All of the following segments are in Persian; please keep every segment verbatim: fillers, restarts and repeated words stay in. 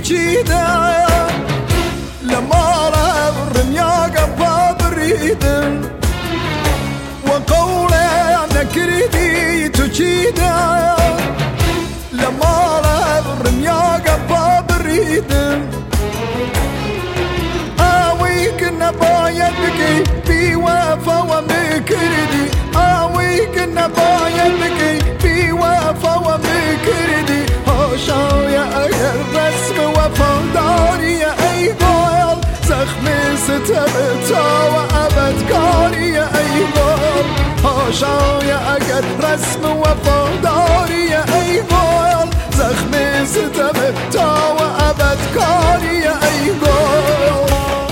چیده لما الرميا قبا بريدن وقوله نكردي تجيده لما الرميا قبا بريدن آوي كنا بايد بكي في وفا ومكردي آوي كنا بايد بكي في وفا ومكردي هاشا يا اگر رسم وفاداری ای گل زخم ستمتا و ابدکاری ای گل هاشا یا اگر رسم وفاداری ای گل زخم ستمتا و ابدکاری ای گل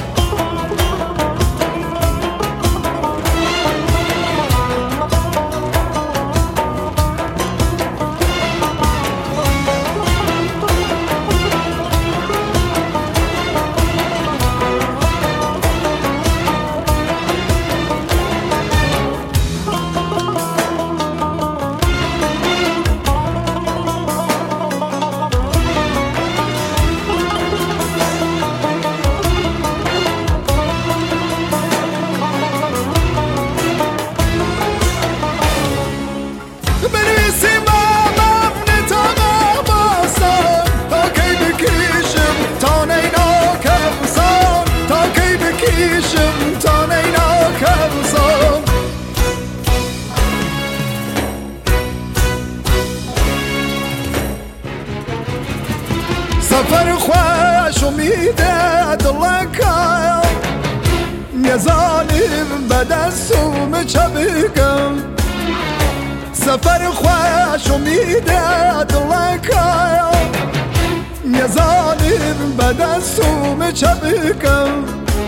سفر خوش امیده دلکا یه ظالم بدستم چبکم سفر خوش امیده دلکا یه ظالم بدستم چبکم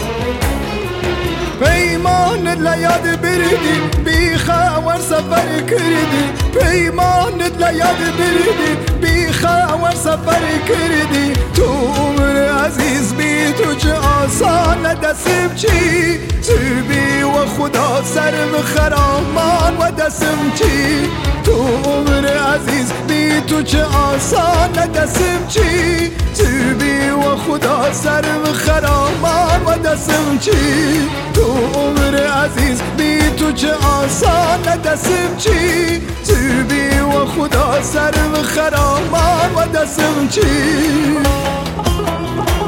پیمان لیاد بردی بی خاور سفر کردی پیمان لیاد بردی بی خاور سفر کردی تو عمر عزیز بی تو چه آسان دستم چی زیبی و خدا سرم خرامان و دستم چی تو عمر عزیز بی تو چه آسان دستم چی زیبی و خدا سرم خرامان و دستم چی تو عمر عزیز بی تو چه آسان دستم چی زیبی و خدا سرم خرامان و دستم چی